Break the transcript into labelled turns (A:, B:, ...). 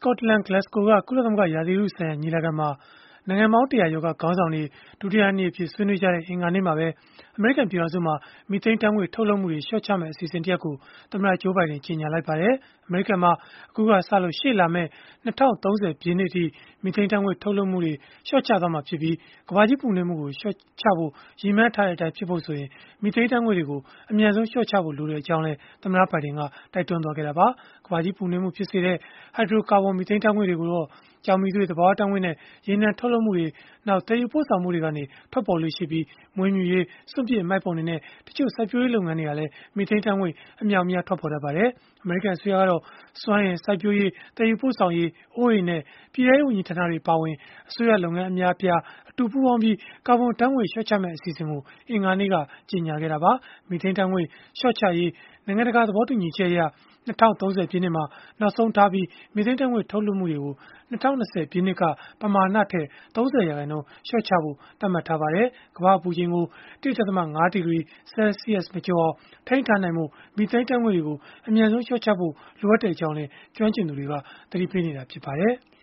A: ကော့တလန် Glasgow က ကုလသမဂ္ဂ ရာသီဥတုဆိုင်ရာ ညီလာခံမှာ နိုင်ငံပေါင်း ၁၀၀ ကျော်က ခေါင်းဆောင်တွေ ဒုတိယနေ့အဖြစ် ဆွေးနွေးကြတဲ့ အင်္ဂါနေ့မှာပဲ အမေရိကန် ပြည်ထောင်စုမှာ မီသိန်းဓာတ်ငွေ့ ထုတ်လွှတ်မှုတွေ လျှော့ချမယ့် အစီအစဉ်တရပ်ကို သမ္မတ Joe Biden ကြေညာလိုက်ပါတယ်။ အမေရိကန်မှာ အခုကစလို့ ရှေ့လာမယ့် ၂၀၃၀ ပြည့်နှစ်အထိ မီသိန်းဓာတ်ငွေ့ ထုတ်လွှတ်မှုတွေ လျှော့ချသွားမှာဖြစ်ပြီး၊ ကမ္ဘာကြီးပူနွေးမှုကို လျှော့ချဖို့ ရည်မှန်းထားတဲ့အတိုင်း ဖြစ်ဖို့ဆိုရင် မီသိန်းဓာတ်ငွေ့တွေကို အမြန်ဆုံး လျှော့ချဖို့ လိုကြောင်းလည်း သမ္မတဘိုင်ဒင်က တိုက်တွန်းခဲ့တာပါ။ ကမ္ဘာကြီးပူနွေးမှု ဖြစ်စေတဲ့ ဟိုက်ဒရိုကာဗွန် မီသိန်းဓာတ်ငွေ့တွေကိုတော့ ကျောက်မီးသွေး၊ သဘာဝဓာတ်ငွေ့နဲ့ ရေနံ ထုတ်လုပ်မှုတွေ၊ နောက် သယ်ယူပို့ဆောင်မှုတွေကနေ ထွက်ပေါ်လေ့ရှိပြီး၊ မွေးမြူရေး၊ စွန့်ပစ်အမှိုက်ပုံတွေနဲ့ တချို့စိုက်ပျိုးရေး လုပ်ငန်းတွေကလည်း မီသိန်းဓာတ်ငွေ့ အမြောက်အများ ထွက်ပေါ်တတ်ပါတယ်။ အမေရိကန် အစိုးရကတော့ စွမ်းအင်၊ စိုက်ပျိုးရေး၊ သယ်ယူပို့ဆောင်ရေး၊ အိုးအိမ်နဲ့ ပြည်ထဲရေး ဝန်ကြီးဌာနတွေ အပါအဝင် အစိုးရလုပ်ငန်း အများအပြား အတူပူးပေါင်းပြီး ကာဗွန်ဓာတ်ငွေ့ လျှော့ချမယ့် အစီအစဉ်ကို အင်္ဂါနေ့က ကြေညာခဲ့တာပါ။ မီသိန်းဓာတ်ငွေ့ လျှော့ချရေး နိုင်ငံတကာ သဘောတူညီချက်အရ ၂၀၃၀ ပြည့်နှစ်မှာ နောက်ဆုံးထားပြီး မီသိန်းဓာတ်ငွေ့ ထုတ်လွှတ်မှုတွေကို ၂၀၂၀ ပြည့်နှစ်က ပမာဏထက် ၃၀ ရာခိုင်နှုန်း လျှော့ချဖို့ သတ်မှတ်ထားပါတယ်။ ကမ္ဘာ့အပူချိန်ကို ၁.၅ ဒီဂရီ ဆဲလ်စီးရပ်စ် မကျော်အောင် ထိန်းထားနိုင်ဖို့ မီသိန်းဓာတ်ငွေ့တွေကို အမြန်ဆုံး လျှော့ချဖို့ လိုအပ်ကြောင်းလည်း ကျွမ်းကျင်သူတွေက သတိပေးနေတာ ဖြစ်ပါတယ်။